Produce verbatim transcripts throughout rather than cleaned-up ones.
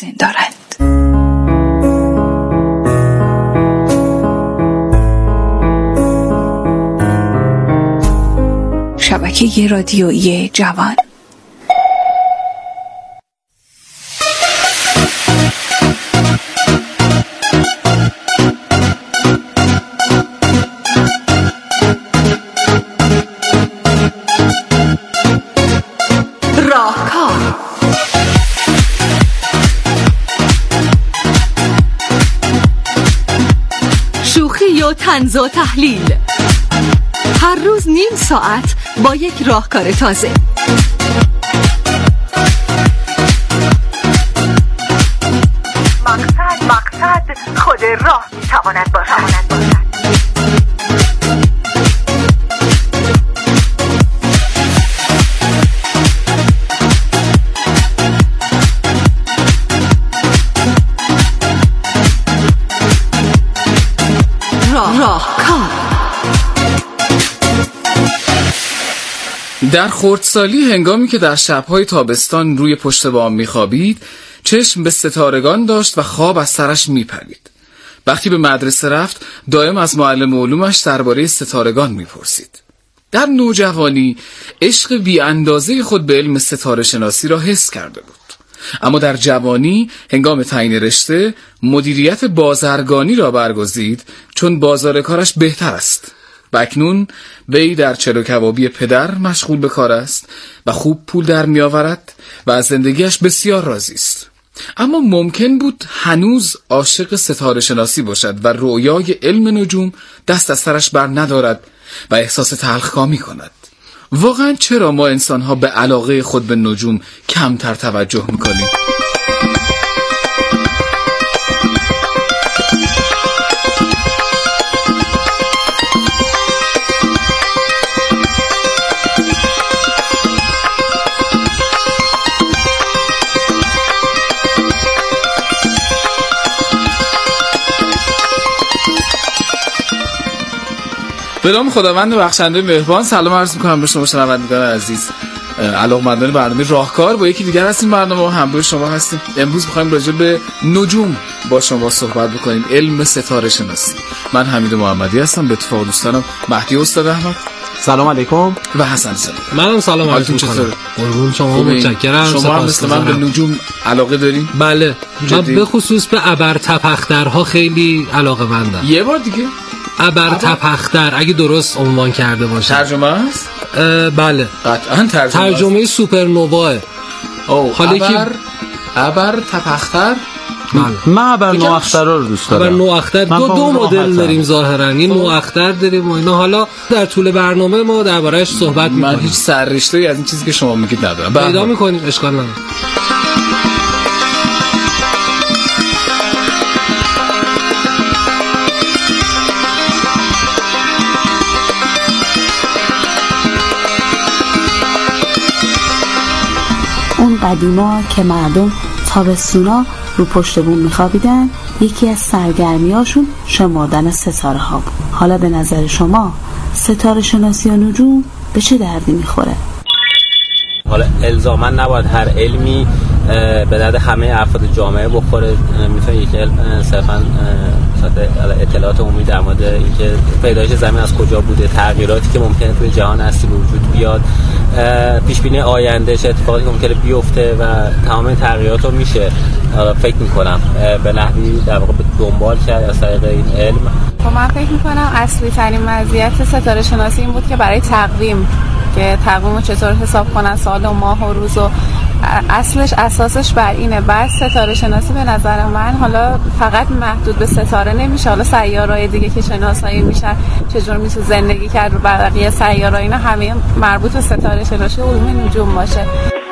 لازم دارند. شبکه رادیویی جوان. راهکار. شوخی و طنز و تحلیل. هر روز نیم ساعت با یک راهکار تازه. مقصد مقصد خود راه میتواند باشد. راهکار. در خردسالی هنگامی که در شب‌های تابستان روی پشت بام می‌خوابید، چشم به ستارگان داشت و خواب از سرش می‌پرید. وقتی به مدرسه رفت، دائم از معلم علومش درباره ستارگان می‌پرسید. در نوجوانی عشق بی‌اندازه خود به علم ستاره شناسی را حس کرده بود. اما در جوانی هنگام تعیین رشته مدیریت بازرگانی را برگزید، چون بازار کارش بهتر است. و اکنون وی در چلو کبابی پدر مشغول به کار است و خوب پول در می آورد و از زندگیش بسیار راضی است. اما ممکن بود هنوز عاشق ستاره شناسی باشد و رویای علم نجوم دست از سرش بر ندارد و احساس تلخکامی کند. واقعا چرا ما انسان‌ها به علاقه خود به نجوم کمتر توجه می‌کنیم؟ به نام خداوند بخشنده مهربان، سلام عرض می‌کنم به شما شنوندگان عزیز، علاقه‌مندان برنامه راهکار. با یکی دیگر هستیم برنامه و همراه شما هستیم. امروز می‌خوایم راجع به نجوم با شما صحبت بکنیم، علم ستاره شناسی. من حمید محمدی هستم، به اتفاق دوستانم مهدی استاد احمد، سلام علیکم، و حسن سلام. منم سلام علیکم. حالتون قربون شما، متشکرم. شما هم مثل من به نجوم علاقه دارین؟ بله، من به خصوص به ابرتپخترها خیلی علاقه‌مندم. یه بار دیگه ابرتپختر اگه درست عنوان کرده باشه. ترجمه است؟ بله قطعا ترجمه. ترجمه سوپرنووا. او ابر ابرتپختر. من ابر نواختر رو دوست دارم. ابر نواختر دو دو مدل داریم ظاهرا، این نواختر داریم و اینا. حالا در طول برنامه ما درباره‌اش صحبت می‌کنیم. من هیچ سررشته‌ای از این چیزی که شما میگید ندارم. پیدا می‌کنیم، اشکال نداره. اون قدیما که مردم تابستونا رو پشت بوم میخوابیدن، یکی از سرگرمیاشون شمردن ستاره ها بود. حالا به نظر شما ستاره شناسی و نجوم به چه دردی میخوره؟ حالا الزاما نباید هر علمی به درد همه افراد جامعه بخوره. میتونه یک علم صرفا اطلاعات عمومی در مورد اینکه پیدایش زمین از کجا بوده، تغییراتی که ممکنه توی جهان هستی به وجود بیاد، پیش بینی آینده، چه اتفاقی ممکنه بیفته و تمام این تغییرات رو میشه فکر میکنم به نحوی در واقع دنبال کرد از طریق این علم. من فکر میکنم اصلی ترین مزیت ستاره شناسی این بود که برای تقویم، که تقویم رو چطور حساب کنن، سال و ماه و روز، و اصلش اساسش بر اینه. بعد ستاره شناسی به نظر من حالا فقط محدود به ستاره نمیشه، حالا سیاره‌های دیگه که شناسایی میشن، چجور میشه زندگی کرد رو بقیه سیاره‌ها، اینا همه مربوط به ستاره شناسی و علوم نجوم باشه.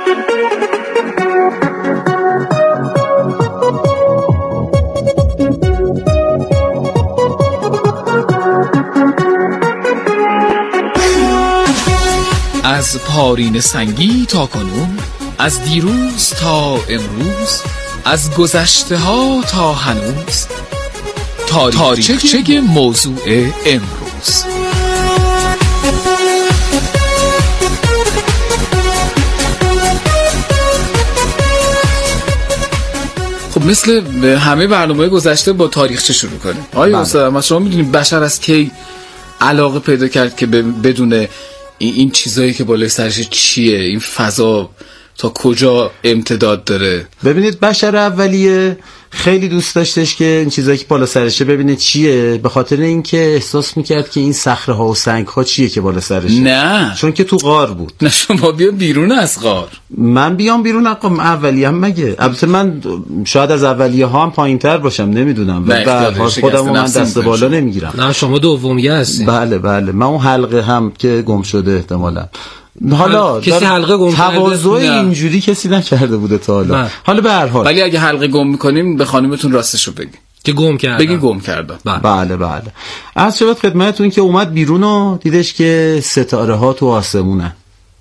از پارین سنگی تا کنون، از دیروز تا امروز، از گذشته ها تا هنوز، تاریخچه موضوع امروز. خب مثل همه برنامه‌های گذشته با تاریخچه شروع کنیم. آیا استاد شما میدونید بشر از کی علاقه پیدا کرد که بدون این, این چیزایی که بالای سرش چیه، این فضا تا کجا امتداد داره؟ ببینید بشر اولیه خیلی دوست داشتش که این چیزایی که بالا سرشه ببینه چیه، به خاطر اینکه احساس میکرد که این صخره ها و سنگ ها چیه که بالا سرشه. نه چون که تو غار بود. نه شما بیا بیرون از غار. من بیام بیرون اقام اولیه هم مگه؟ البته من شاید از اولیه ها هم پایین‌تر باشم، نمیدونم. به هر حال خودم من دست بالا نمیگیرم. نه شما دومیه هستین. بله بله من اون حلقه هم که گم شده احتمالاً. حالا کسی حلقه گم کرده تواضع اینجوری کسی نکرده بوده تا حالا. نه. حالا به هر حال ولی اگه حلقه گم میکنیم به خانمتون راستشو بگین که گم کردم. بگین گم کردم. بله بله, بله. از شبت خدمتتون که اومد بیرون و دیدش که ستاره ها تو آسمونن.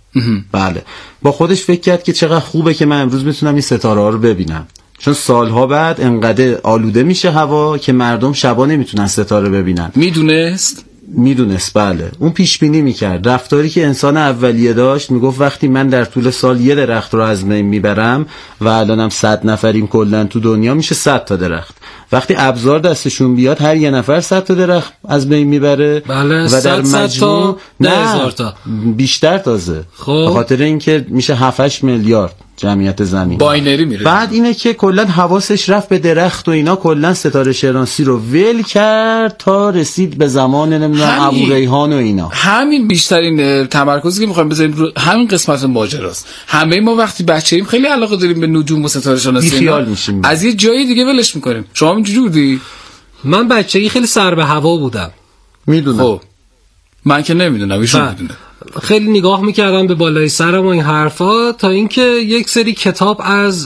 بله با خودش فکر کرد که چقدر خوبه که من امروز میتونم این ستاره ها رو ببینم، چون سالها بعد انقدر آلوده میشه هوا که مردم شبا نمیتونن ستاره ببینن. میدونست میدونست بله. اون پیش بینی میکرد رفتاری که انسان اولیه داشت، میگفت وقتی من در طول سال یه درخت رو از بین میبرم و الانم صد نفریم کلا تو دنیا، میشه صد تا درخت. وقتی ابزار دستشون بیاد هر یه نفر صد تا درخت از بین میبره. بله و در مجموع نه تا بیشتر تازه. خب به خاطر اینکه میشه هفت هشت میلیارد جمعیت زمین. باینری میره. بعد اینه که کلا حواسش رفت به درخت و اینا، کلا ستاره شناسی رو ول کرد تا رسید به زمان نمیدونم ابو ریحان و اینا. همین بیشترین تمرکزی که میخوایم بذاریم رو همین قسمت ماجراست. همه ما وقتی بچه‌ایم خیلی علاقه داریم به نجوم و ستاره شناسی، خیال میشیم از یه جایی دیگه ولش میکنیم. شما اینجوری بودی؟ من بچگی خیلی سر به هوا بودم. میدونم. خب من که نمیدونم، ایشون میدونه. خیلی نگاه میکردم به بالای سرم و این حرفا، تا اینکه یک سری کتاب از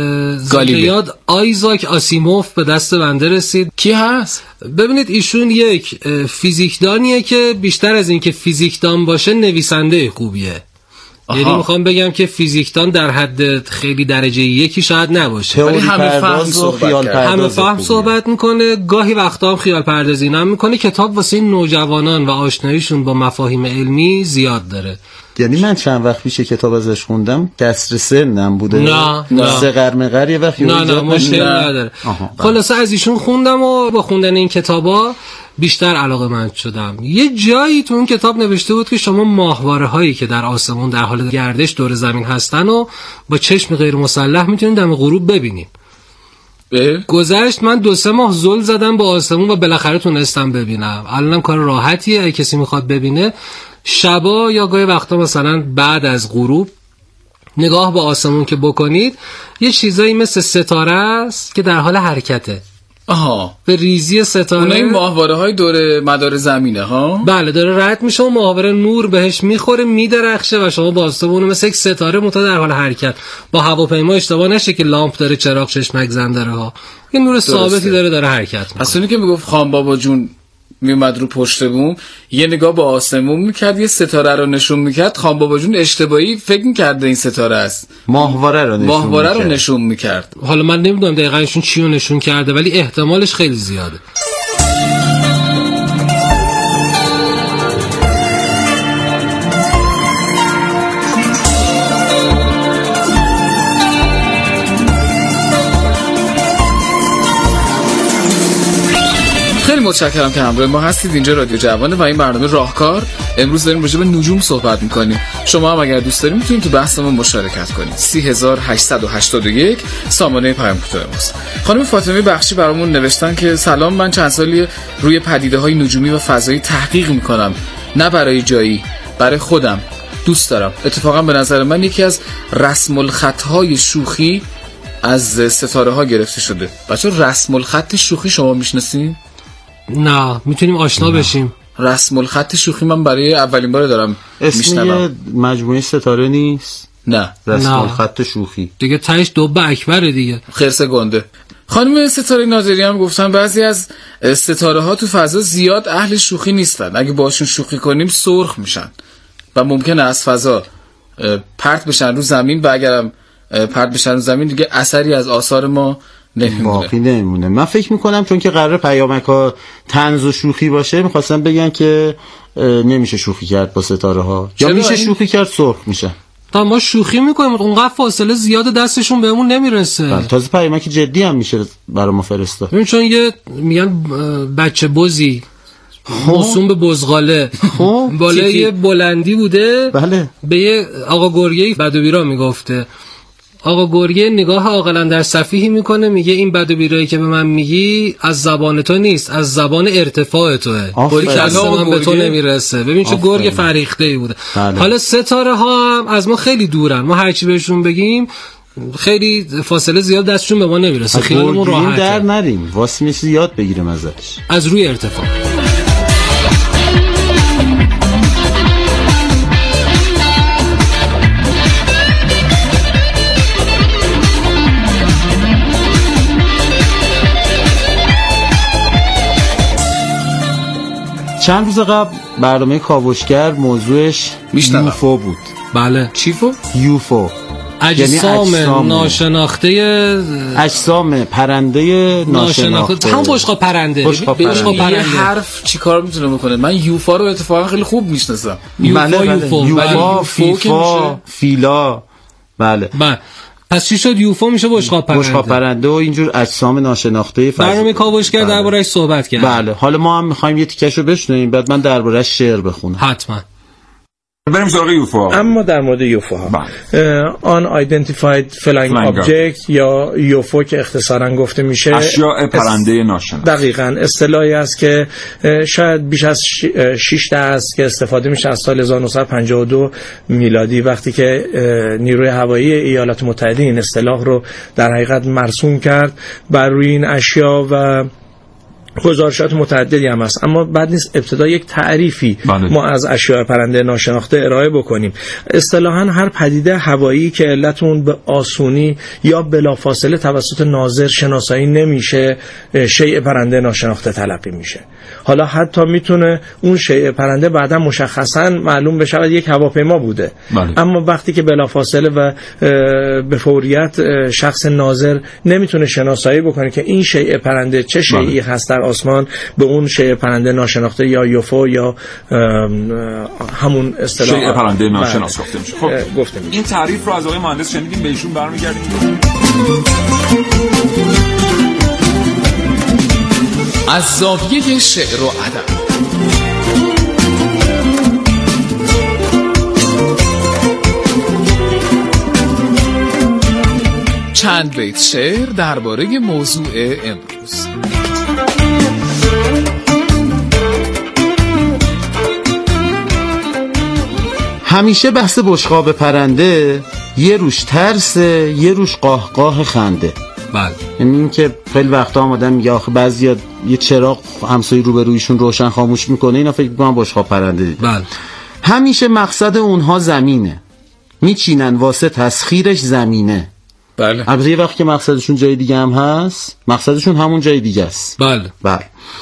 زندیاد آیزاک آسیموف به دست بنده رسید. کی هست؟ ببینید ایشون یک فیزیکدانیه که بیشتر از این که فیزیکدان باشه نویسنده خوبیه. یعنی میخوام بگم که فیزیکدان در حد خیلی درجه یکی شاید نباشه، ولی همه فهم صحبت همه فهم صحبت میکنه، گاهی وقتا هم خیال پردازی هم میکنه. کتاب واسه نوجوانان و آشناییشون با مفاهیم علمی زیاد داره. یعنی من چند وقت پیش کتاب ازش خوندم، کسر سنم بوده. نه نه سه قرمقر یه وقت نه نه مشکل نداره. خلاصه از ایشون خوندم و با خوندن این کتابا بیشتر علاقه‌مند شدم. یه جایی تو اون کتاب نوشته بود که شما ماهواره هایی که در آسمون در حال گردش دور زمین هستن و با چشم غیر مسلح میتونید دم غروب ببینید. گذشت من دو سه ماه زل زدم با آسمون و بالاخره تونستم ببینم. الانم کار راحتیه، اگه کسی میخواد ببینه شبا یا گاهی وقتا مثلا بعد از غروب نگاه با آسمون که بکنید، یه چیزایی مثل ستاره است که در حال حرکته. آها، به ریزی ستاره. اونای ماهواره های دور مدار زمینه ها. بله داره رد میشه و ماهواره نور بهش میخوره میدرخشه و شما با آسمون مثل یک ستاره متا در حال حرکت. با هواپیما اشتباه نشه که لامپ داره، چراغ، چشمک زن داره ها. یه نور ثابتی داره داره حرکت میکنه. اصلا که میگفت خان بابا جون میومد رو پشت بوم یه نگاه با آسمون میکرد، یه ستاره رو نشون میکرد، خان بابا جون اشتباهی فکر میکرد این ستاره است، ماهواره رو نشون ماهواره رو نشون میکرد. حالا من نمیدونم دقیقاً ایشون چی رو نشون کرده، ولی احتمالش خیلی زیاده. متشکرم که همراه ما هستید. اینجا رادیو جوانه و این برنامه راهکار. امروز داریم راجع به نجوم صحبت می‌کنیم. شما هم اگر دوست دارید میتونید تو بحث ما مشارکت کنید. سه هزار و هشتصد و هشتاد و یک سامانه پیام کوتاه ماست. خانم فاطمه بخشی برامون نوشتن که سلام، من چند سالی روی پدیده‌های نجومی و فضایی تحقیق می‌کنم، نه برای جایی، برای خودم. دوست دارم. اتفاقا به نظر من یکی از رسم الخطهای شوخی از ستاره ها گرفته شده. بچه‌ها رسم الخط شوخی شما میشناسین؟ نه، میتونیم آشنا بشیم. رسم الخط شوخی من برای اولین بار دارم میشنوم. اسم مجموعه ستاره نیست؟ نه، رسم الخط شوخی دیگه تهش دوبه اکبره دیگه، خرس گنده. خانم ستاره ناظری هم گفتن بعضی از ستاره ها تو فضا زیاد اهل شوخی نیستن، اگه باشون شوخی کنیم سرخ میشن و ممکنه از فضا پرت بشن رو زمین و اگرم پرت بشن رو زمین دیگه اثری از آثار ما باقی نمیمونه. من فکر میکنم چون که قرار پیامک ها طنز و شوخی باشه، میخواستم بگن که نمیشه شوخی کرد با ستاره ها، یا میشه شوخی کرد سرخ میشه. تا ما شوخی میکنیم اونقدر فاصله زیاد دستشون بهمون نمیرسه. بله تازه پیامک جدی هم میشه برای ما فرستاد. ببین چون یه میگن بچه بزی موسوم به بزغاله بالای یه بلندی بوده. بله. به یه آقا گرگه بد و بیرا میگفته. آقا گرگه نگاه عاقلا در صفیحی میکنه میگه این بد و بیرایی که به من میگی از زبان تو نیست، از زبان ارتفاع توه. گوری که از من به تو نمیرسه. ببین چه گرگ فریخته ای بوده. بله. حالا ستاره ها هم از ما خیلی دورن، ما هرچی بهشون بگیم خیلی فاصله زیاد دستشون به ما نمیرسه. خیالمون راحته در نریم واسه میشه یاد بگیریم ازش از روی ارتفاع. چند روز قبل برنامه کاوشگر موضوعش یوفو بود. بله. چیفو؟ یوفو اجسام یعنی ناشناخته اجسام پرنده ناشناخته. هم بشقاب پرنده. بشقاب پرنده. یه حرف چیکار میتونه بکنه؟ من یوفا رو اتفاقا خیلی خوب میشناسم. یوفا یوفا یوفا فیفا فیلا. بله. بله. پس چی شد؟ یوفو میشه بشقاب پرنده. بشقاب پرنده و اینجور اجسام ناشناخته. برنامه کاوشگر درباره‌اش صحبت کردیم. بله. حالا ما هم می‌خوایم یه تیکشو بشنویم بعد من درباره‌اش شعر بخونم. حتما. بریم سراغ یوفو. اما در مورد یوفو ها آن آیدنتیفاید فلاینگ آبجکت یا یوفو که اختصارا گفته میشه اشیاء پرنده ناشناخته. دقیقاً اصطلاحی است که شاید بیش از شش تا است که استفاده میشه از سال هزار و نهصد و پنجاه و دو میلادی وقتی که نیروی هوایی ایالات متحده این اصطلاح رو در حقیقت مرسوم کرد بر روی این اشیا و گزارشات متعددی هم هست. اما بعد نیست ابتدا یک تعریفی بله. ما از اشیاء پرنده ناشناخته ارائه بکنیم. اصطلاحاً هر پدیده هوایی که علتون به آسونی یا بلافاصله توسط ناظر شناسایی نمیشه شیء پرنده ناشناخته تلقی میشه. حالا حتی میتونه اون شیء پرنده بعدا مشخصاً معلوم بشه یک هواپیما بوده بله. اما وقتی که بلافاصله و به فوریت شخص ناظر نمیتونه شناسایی بکنه که این شیء پرنده چه شیئی بله. هست در آسمان، به اون شیء پرنده ناشناخته یا یوفو یا همون اصطلاح شیء پرنده ناشناخته میشه. خب گفتم این تعریف رو از آقای مهندس شنیدیم، به ایشون برمیگردیم. از زاویه شعر و ادب چند بیت شعر درباره موضوع امروز. همیشه بحث بشقاب پرنده یه روش ترسه یه روش قاه خنده. بله. یعنی این که خیلی وقتا آمدن میگه آخه بعضیا یه چراغ همسایه روبرویشون روشن خاموش میکنه اینا فکر میکنن بشقاب پرنده دید. بله. همیشه مقصد اونها زمینه، میچینن واسه تسخیرش زمینه. بله. البته یه وقت که مقصدشون جای دیگه هم هست، مقصدشون همون جای دیگه است. بله. بله.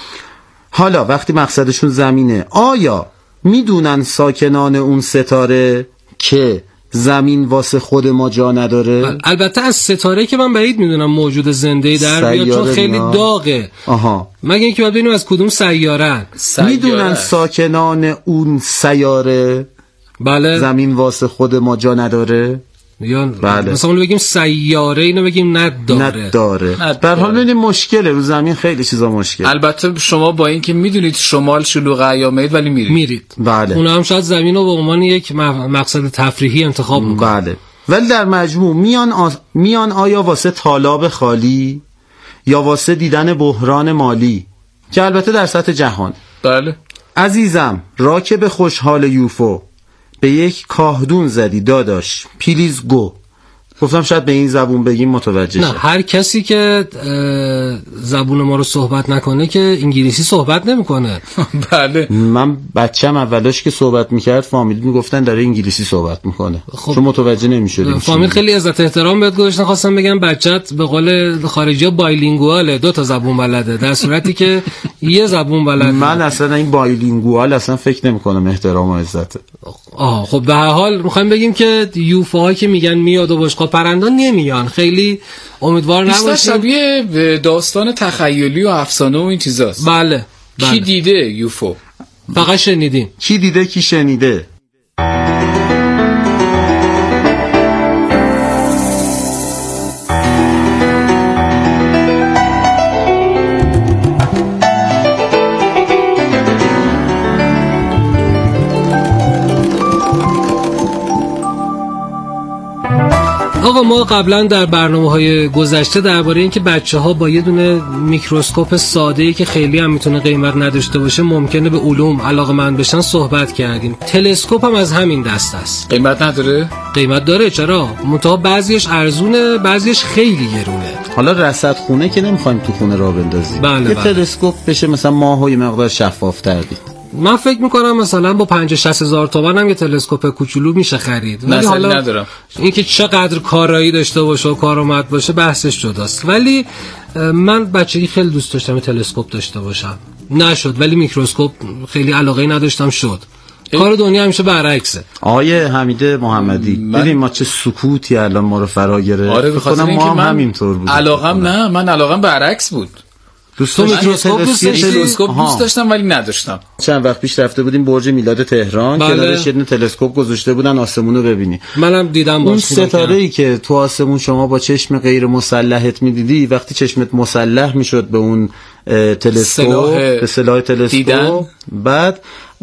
حالا وقتی مقصدشون زمینه، آیا میدونن ساکنان اون ستاره که زمین واسه خود ما جا نداره؟ البته از ستاره که من بعید میدونم موجود زنده‌ای در بیاد چون خیلی نا... داغه. آها. مگه اینکه باید ببینیم از کدوم سیاره‌ن. میدونن ساکنان اون سیاره بله زمین واسه خود ما جا نداره؟ یا بله. مثلا بگیم سیاره اینو بگیم نداره. نداره. در حال ببینیم مشکله رو زمین خیلی چیزا مشکل. البته شما با اینکه میدونید شمال شلوغ ایامید ولی میرید. میرید. بله. اونا هم شاید زمین رو به عنوان یک مقصد تفریحی انتخاب میکنن. بله. ولی در مجموع میان آ... میان آیا واسه طالاب خالی یا واسه دیدن بحران مالی که البته در سطح جهان. بله. عزیزم راکب خوشحال یوفو به یک کاهدون زدی داداش پلیز گو. گفتم شاید به این زبون بگیم متوجه نه شد. هر کسی که زبون ما رو صحبت نکنه که انگلیسی صحبت نمیکنه. بله. من بچم اولش که صحبت میکرد فامیل میگفتن داره انگلیسی صحبت میکنه. خب چون متوجه نمیشدیم. فامیل خیلی عزت احترام بهت گذاشتن، خواستم بگم بچت به قول خارجی‌ها بایلینگواله، دو تا زبون بلده، در صورتی که یه زبون بلده. من اصلا این بایلینگوال اصلا فکر نمیکنم احترام و عزت. آها خب به هر حال میخوایم بگیم که یوفاها که میگن میاد و بشقاب پرنده نمیان، خیلی امیدوار نباشید. بیشتر شبیه داستان تخیلی و افسانه و این چیزاست. بله. کی بله. دیده یوفو؟ فقط شنیدیم. کی دیده کی شنیده. ما قبلا در برنامه‌های گذشته درباره اینکه بچه‌ها با یه دونه میکروسکوپ ساده‌ای که خیلی هم میتونه قیمت نداشته باشه ممکنه به علوم علاقه‌مند بشن صحبت کردیم. تلسکوپ هم از همین دست است. قیمت نداره؟ قیمت داره. چرا؟ منتها بعضیش ارزونه، بعضیش خیلی گرونه. حالا رصد خونه که نمیخوایم تو خونه راه بندازیم. بله یه بله. تلسکوپ بشه مثلا ماهو یه مقدار شفاف‌تر دید. من فکر میکنم مثلا با پنجاه شصت هزار تومان هم یه تلسکوپ کوچولو میشه خرید. ولی حالا ندارم. اینکه چقدر کارایی داشته باشه و کارآمد باشه بحثش جداست. ولی من بچگی خیلی دوست داشتم تلسکوپ داشته باشم. نشد، ولی میکروسکوپ خیلی علاقه نداشتم شد. کار دنیا همیشه برعکسه. آیه حمید محمدی من... ببین ما چه سکوتی الان ما رو فرا گرفت. آره بخاطر اینکه ما هم من همینطور بود. علاقم نه، من علاقم برعکس بود. دوست میکروسکوپ دوست تلسکوپ دوست داشتم ولی نداشتم. چند وقت پیش رفته بودیم برج میلاد تهران که کنارش یه تلسکوپ گذاشته بودن آسمونو ببینی. منم دیدم باش. اون ستاره‌ای که تو آسمون شما با چشم غیر مسلحت می‌دیدی وقتی چشمت مسلح میشد به اون تلسکوپ به سلاح تلسکوپ بعد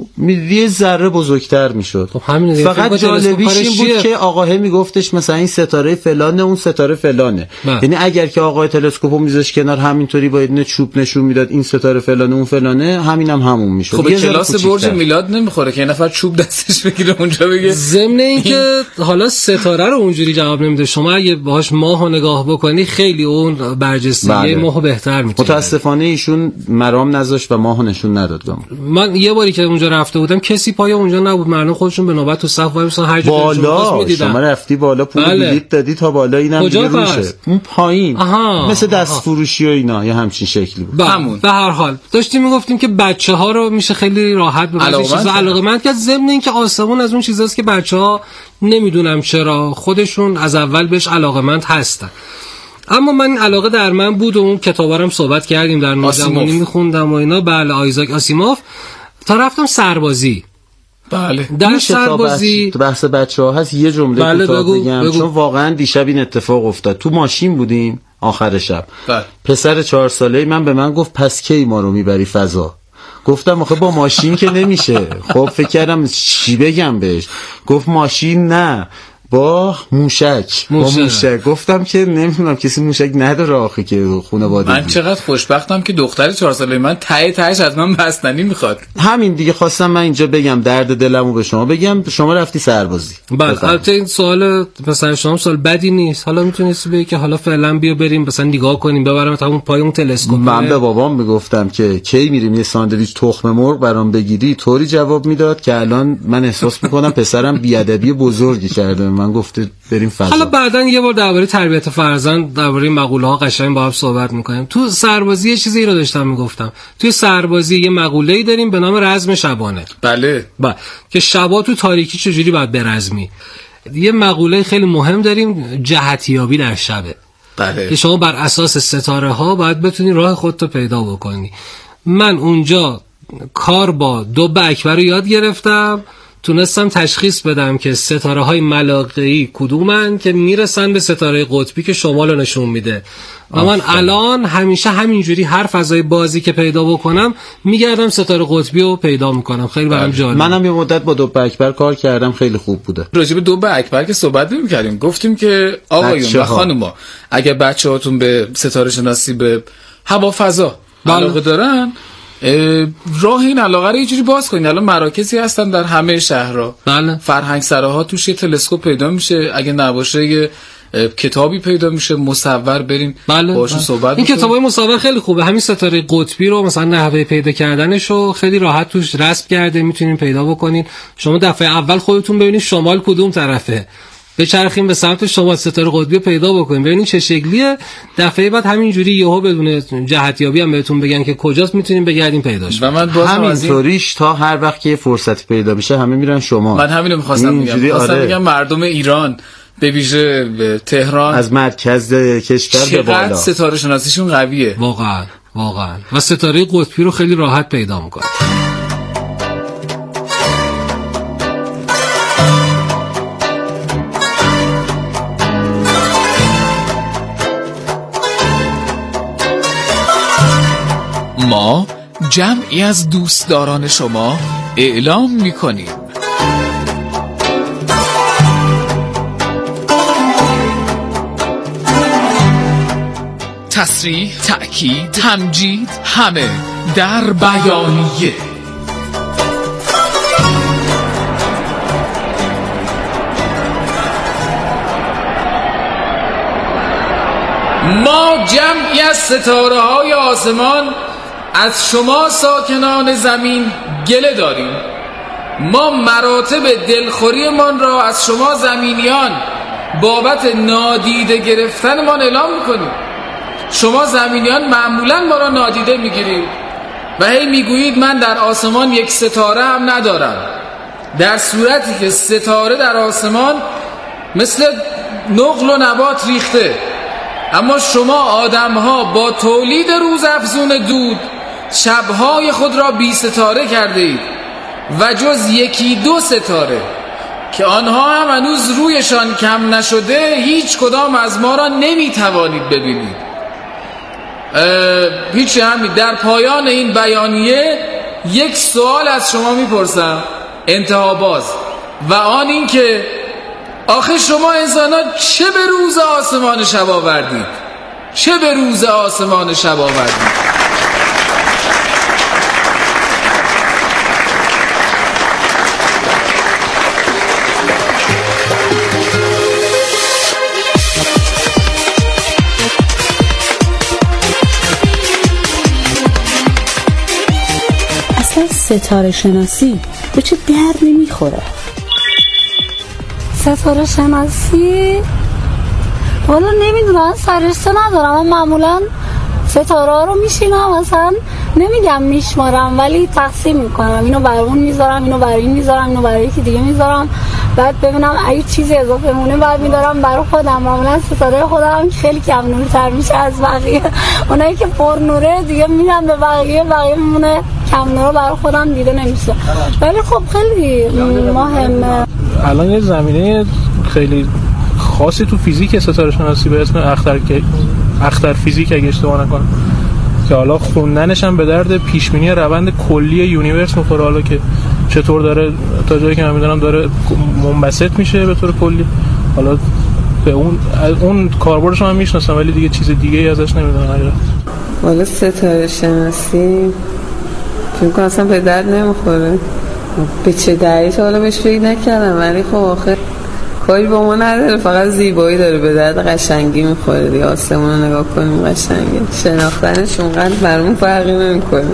یه ذره بزرگتر میشد. فقط جالبیش این بود که آقاه میگفتش مثلا این ستاره فلانه اون ستاره فلانه. یعنی اگر که آقای تلسکوپو میذاش کنار همینطوری با یه چوب نشون میداد این ستاره فلانه اون فلانه همینم هم همون میشد. خب کلاس برج میلاد نمیخوره که یه نفر چوب دستش بگیره اونجا بگه. ضمن اینکه حالا ستاره رو اونجوری جواب نمیده، شما اگه باهاش ماهو نگاه بکنی خیلی اون برجسته بله. ماهو بهتر میتونه. متاسفانه ایشون مرام نذاشت و ماهو نشون نداد بهمون. من یه باری که اونجا رفته بودم کسی پای اونجا نبود، مردم خودشون به نوبت تو صف وای میسن هر جا بالا شما رفتی بالا پول بله. بلیط دادی تا بالا اینم دیگه روشه اون پایین آها. مثل دست فروشی و اینا یه همچین شکلی بود. همون به هر حال داشتیم میگفتیم که بچه‌ها رو میشه خیلی راحت به این چیزا علاقه‌مند کرد، ضمن اینکه آسمون از اون چیزاست که بچه‌ها نمیدونم چرا خودشون از اول بهش علاقه‌مند هستن. اما من علاقه در من بود و اون کتابارم صحبت کردیم در نوجوانی میخوندم و اینا. بله آیزاک آسیموف تا رفتم سربازی. بله در سربازی تو بحث بچه‌ها هست یه جمله بله کوتاه بگو. بگم بگو. چون واقعا دیشب این اتفاق افتاد. تو ماشین بودیم آخر شب بله. پسر چهار ساله من به من گفت پس کی ما رو میبری فضا؟ گفتم آخه با ماشین که نمیشه. خب فکر کردم چی بگم بهش. گفت ماشین نه با موشک. با موشک گفتم که نمیدونم کسی موشک نداره آخه که خانواده. من چقدر خوشبختم که دختر چهار ساله من ته تهش از من بستنی میخواد. همین دیگه خواستم من اینجا بگم درد دلمو به شما بگم. شما رفتی سربازی. بله البته این سوال مثلا شما سوال بدی نیست. حالا میتونید بگی که حالا فعلا بیا بریم مثلا نگاه کنیم ببرم تا اون پای اون تلسکوپ. من به بابام میگفتم که کی میریم یه ساندویچ تخم مرغ برام بگیری، طوری جواب میداد که الان من احساس میکنم پسرم بیادبی بزرگی کرده. من گفته بریم فضا. حالا بعداً یه بار درباره تربیت فرزند درباره مقوله ها قشنگ با هم صحبت میکنیم. تو سربازی یه چیزی رو داشتم میگفتم. توی سربازی یه مقوله‌ای داریم به نام رزم شبانه. بله با که شبا تو تاریکی چجوری باید برزمی. یه مقوله خیلی مهم داریم جهتیابی در شبه. بله که شما بر اساس ستاره ها باید بتونی راه خودتو پیدا بکنی. من اونجا کار با دو اکبر رو یاد گرفتم، تونستم تشخیص بدم که ستاره های ملاقه‌ای کدومن که میرسن به ستاره قطبی که شمال رو نشون میده. و من الان همیشه همینجوری هر فضای بازی که پیدا بکنم میگردم ستاره قطبی رو پیدا میکنم. خیلی برام جالب. منم یه مدت با دو اکبر کار کردم، خیلی خوب بوده. راجع به دو اکبر که صحبت نمی‌کردیم، گفتیم که آقایون و خانوما اگه بچه‌هاتون به ستاره شناسی به هوا فضا علاقه دارن راه این علاقه رو یه جوری باز کنین. الان مراکزی هستن در همه شهرها. بله. فرهنگ سراها توش یه تلسکوپ پیدا میشه، اگه نباشه یه کتابی پیدا میشه مصور بریم بله. باشون بله. صحبت. این کتابای مصور خیلی خوبه. همین ستاره قطبی رو مثلا نحوه پیدا کردنش رو خیلی راحت توش رسم کرده، میتونین پیدا بکنین. شما دفعه اول خودتون ببینید شمال کدوم طرفه، بچرخیم به سمت شمال ستاره قطبی پیدا بکنیم ببینید چه شکلیه. دفعه بعد همینجوری یهو بدون جهتیابی هم بهتون بگن که کجاست، میتونیم بگردیم پیداش. و من باز همینطوریش تا هر وقت که فرصتی پیدا بشه همه میرن شمال. من همین رو می‌خواستم بگم. می‌خواستم آره. بگم مردم ایران به ویژه به تهران از مرکز کشور به بالا چقدر ستاره شناسیشون قویه. واقعا واقعا. و ستاره قطبی رو خیلی راحت پیدا می‌کنه. ما جمعی از دوستداران شما اعلام می‌کنیم تصریح، تأکید، تمجید، همه در بیانیه. ما جمعی از ستاره های آسمان از شما ساکنان زمین گله داریم. ما مراتب دلخوریمان را از شما زمینیان بابت نادیده گرفتنمان اعلام میکنیم. شما زمینیان معمولا ما را نادیده میگیرید و هی میگویید من در آسمان یک ستاره هم ندارم، در صورتی که ستاره در آسمان مثل نقل و نبات ریخته. اما شما آدم‌ها با تولید روزافزون دود شب‌های خود را بی ستاره کرده اید و جز یکی دو ستاره که آنها هم هنوز رویشان کم نشده هیچ کدام از ما را نمیتوانید ببینید. هیچی همین. در پایان این بیانیه یک سوال از شما میپرسم انتها باز، و آن این که آخه شما انسان‌ها چه به روز آسمان شب آوردید؟ چه به روز آسمان شب آوردید؟ اصلا ستاره شناسی به چه درد نمیخوره؟ ستاره شناسی والا نمیدونم، سررشته ندارم. من معمولا ستاره ها رو میشینم، مثلا نمیگم میشمارم ولی تقسیم میکنم، اینو برای اون میذارم، اینو برای این میذارم، اینو برای یکی دیگه میذارم، بعد ببینم اگه چیزی اضافه مونه بعد میدارم برای خودم. معمولا ستاره خودم خیلی کم نورتر میشه از بقیه، اونایی که پر نوره دیگه میدم به بقیه، بقیه میمونه کم نور، برای خودم دیده نمیشه. ولی خب خیلی مهمه. الان یه زمینه خیلی خاصی تو فیزیک ستاره شناسی به اسم اختر اختر فیزیک اگه اشتباه نکنم که حالا خوندنش هم به درد پیشبینی روند کلی یونیورس میخوره، حالا که چطور داره تا جایی که من میدونم داره منبسط میشه به طور کلی. حالا به اون اون کاربردش هم میشناسم ولی دیگه چیز دیگه ای ازش نمیدونم. حالا والا ستاره شناسی فکر کنم اصلا به درد نمیخوره. به چه دلیلی حالا بهش فکر نکردم، ولی خب آخه کاری با ما نداره، فقط زیبایی داره، به درد قشنگی میخوره دیگه. آسمون رو نگاه کنیم قشنگه، شناختنش اونقدر برامون فرقی نمیکنه.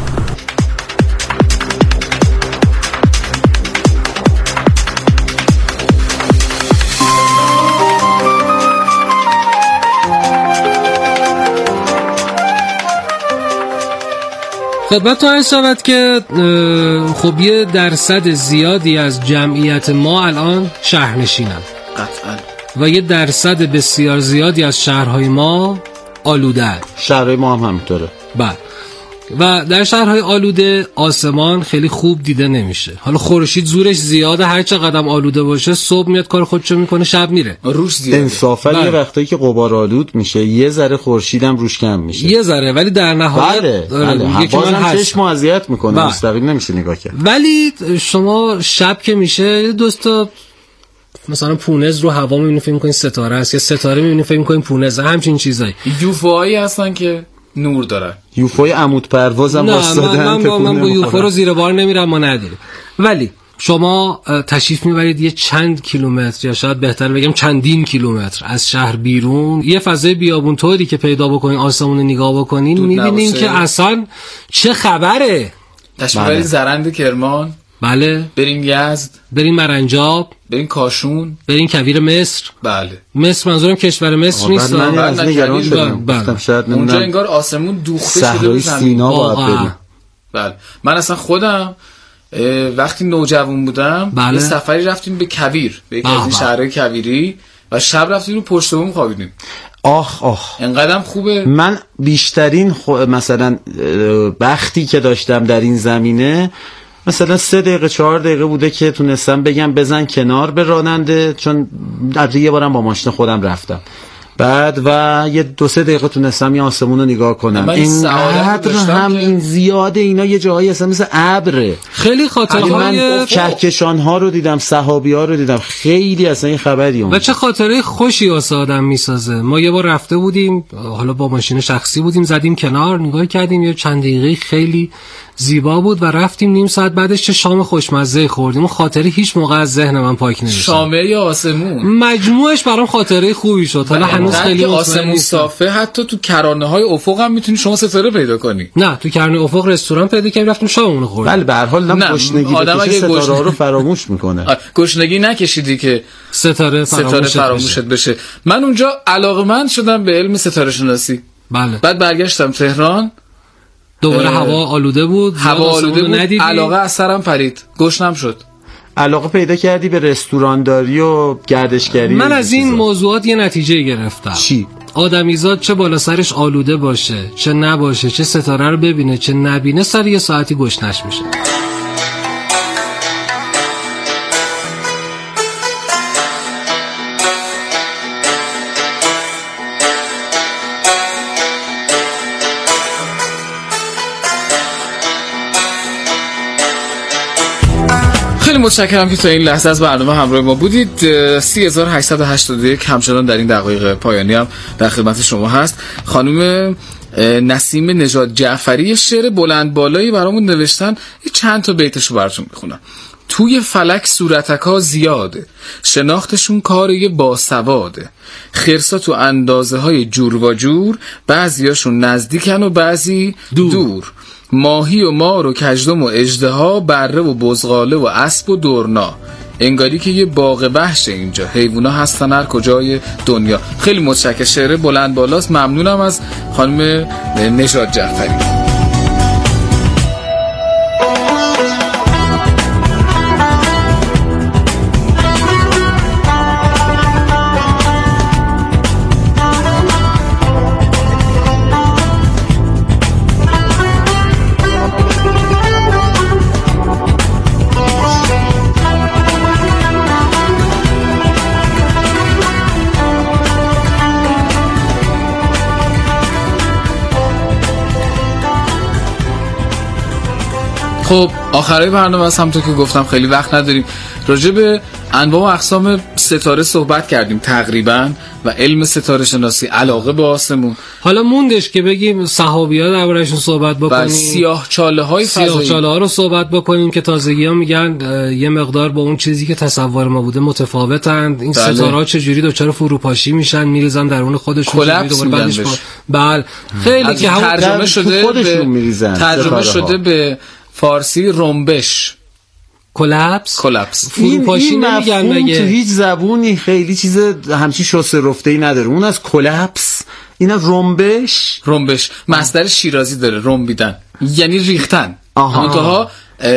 خدمت تو عرض شود که خب یه درصد زیادی از جمعیت ما الان شهرنشینن قطعا، و یه درصد بسیار زیادی از شهرهای ما آلوده. شهرهای ما هم همینطوره. بله. و در شهرهای آلوده آسمان خیلی خوب دیده نمیشه. حالا خورشید زورش زیاده، هر چه قدم آلوده باشه صبح میاد کار خودشو میکنه، شب میره، روش زیاده. انصافا یه وقتایی که غبار آلود میشه یه ذره خورشیدم روش کم میشه، یه ذره، ولی در نهایت بله بله بازم چشم اذیت میکنه، مستقیم نمیشه نگاه کرد. ولی شما شب که میشه دوستا مثلا پونز رو هوا میبینی فکر میکنین ستاره است، یا ستاره میبینی فکر میکنین پونز، همچین چیزایی. یوفوهایی هستن که نور دارن، یوفوی عمود پروازم واسطادن. من, من با من با یوفو رو زیر بار نمیرم، ما نداریم. ولی شما تشریف میبرید یه چند کیلومتر یا شاید بهتر بگم چندین کیلومتر از شهر بیرون، یه فضای بیابون طوری که پیدا بکنین، آسمون رو نگاه بکنین، میبینین که اصلا چه خبره. تشریف میبرید زرند کرمان، بله، بریم یزد، بریم مرنجاب، بریم کاشون، بریم کویر مصر. بله، مصر منظورم کشور مصر نیست. من از نگران شدم، گفتم شاید اونجا انگار آسمون دوخته شده به زمین. بله، من اصلا خودم وقتی نوجوان بودم بله. یه سفری رفتیم به کویر، به یکی از این شهرهای کویری، و شب رفتیم رو پشت بوم خوابیدیم. آخ آخ اینقدرم خوبه. من بیشترین خو... مثلا بختی که داشتم در این زمینه مثلا سه دقیقه چهار دقیقه بوده که تونستم بگم بزن کنار به راننده، چون از یه بارم با ماشین خودم رفتم بعد و یه دو سه دقیقه تونستم یه آسمون رو نگاه کنم. اینقدر هم که... این زیاده، اینا یه جاهایی اصلا مثل ابره. خیلی خاطرهای کهکشان ها رو دیدم، سحابی ها رو دیدم، خیلی اصلا این خبری اون. و چه خاطره خوشی واسه آدم میسازه. ما یه بار رفته بودیم، حالا با ماشین شخصی بودیم، زدیم کنار نگاه کردیم، یه چند دقیقه خیلی زیبا بود و رفتیم. نیم ساعت بعدش چه شام خوشمزه خوردیم. اون خاطره هیچ موقع از ذهن من پاک نمیشه. شامه یا آسمون مجموعش برام خاطره خوبی شد. حالا هنوز خیلی آسمون صافه، حتی تو کرانه های افق هم میتونی شما ستاره پیدا کنی. نه تو کرانه افق رستوران پیدا کردیم، رفتیم شاممون رو خوردیم. بله به هر حال نه گشنگی بکشه ستاره رو فراموش میکنه. گشنگی نکشیدی که ستاره فراموشت, ستاره فراموشت بشه. بشه. من اونجا علاقه‌مند شدم به علم ستاره شناسی. بله. بعد برگشتم تهران، دوباره هوا آلوده بود، هوا آلوده بود، علاقه از سرم پرید، گشنم شد. علاقه پیدا کردی به رستورانداری و گردشگری؟ من از این موضوعات یه نتیجه گرفتم. چی؟ آدمیزاد چه بالا سرش آلوده باشه، چه نباشه، چه ستاره رو ببینه، چه نبینه، سر یه ساعتی گشنش میشه. خیلی متشکرم که تا این لحظه از برنامه همراه ما بودید. سی هزار و هشتصد و هشتاد و یک همچنان در این دقایق پایانی هم در خدمت شما هست. خانم نسیم نژاد جعفری شعر بلند بالایی برامون نوشتن. چند تا بیتشو براتون میخونم. توی فلک صورتکا زیاده، شناختشون کاری باسواده، خرسا تو اندازه های جور و جور، بعضیاشون نزدیکن و بعضی دور, دور. ماهی و مار و کژدم و اژدها، بره و بزغاله و اسب و دورنا، انگاری که یه باغ وحش اینجا، حیوونا هستن هر کجای دنیا. خیلی متشکرم، شعر بلند بالاست. ممنونم از خانم نژاد جعفری. خب آخرای برنامه است. همونطور که گفتم خیلی وقت نداریم، راجع به انواع و اقسام ستاره صحبت کردیم تقریبا و علم ستاره شناسی، علاقه به آسمون. حالا موندش که بگیم صحابی‌ها درباره‌شون صحبت بکنیم، سیاه چاله‌های فضایی، سیاه چاله‌ها رو صحبت بکنیم که تازگی‌ها میگن یه مقدار با اون چیزی که تصور ما بوده متفاوتند. این بله. ستاره‌ها چجوری دچار فروپاشی میشن، میریزن درون خودشون، دوباره بعدش بله خیلی که هم ترجمه شده خودشون میریزن، ترجمه شده به فارسی رنبش، کلاپس کلاپس فروپاشی نمیگن مگه؟ تو هیچ زبونی خیلی چیز همچی شسته رفته‌ای نداره. اون از کلاپس، این از رنبش. رنبش مصدر شیرازی داره، رنبیدن یعنی ریختن. منتها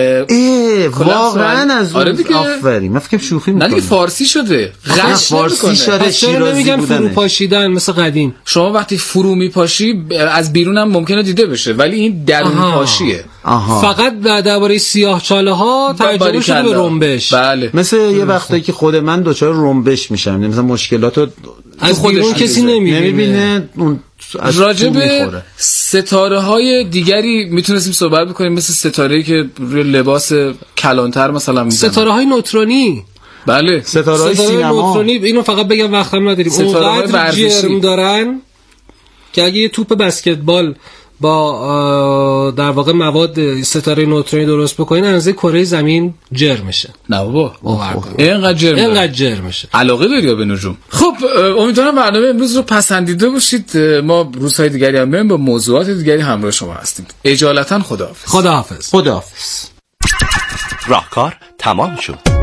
واقعا از آره دیگه. آفرین، من فکر شوخی می‌کنم. نه فارسی شده، غش فارسی شده، شیرازی نمیگن بودنه. فروپاشیدن مثل قدیم. شما وقتی فرو میپاشی از بیرون هم ممکنه دیده بشه، ولی این درون پاشیه. آها. فقط درباره سیاه چاله ها ترجمه شده به رنبش. بله. مثل یه وقتی که خود من دچار رنبش میشم، مثلا مشکلاتو از بیرون کسی نمیبینه. اون راجع به ستاره های دیگری میتونستیم صحبت بکنیم، مثل ستاره‌ای که روی لباس کلانتر مثلا میزنن، ستاره های نوترونی. بله ستاره های سینما. نوترونی. اینو فقط بگم وقتم نداریم. اونقدر جرم دارن که اگه یه توپ بسکتبال با در واقع مواد ستاره نوترونی درست بکنین، اندازه کره زمین جرم میشه. نه بابا اینقدر جرم اینقدر جرم میشه. علاقه داری به نجوم؟ خب امیدوارم برنامه امروز رو پسندیده باشید. ما روزهای دیگری هم میایم با موضوعات دیگری همراه شما هستیم. اجالتا خداحافظ. خداحافظ. خداحافظ. راهکار تمام شد.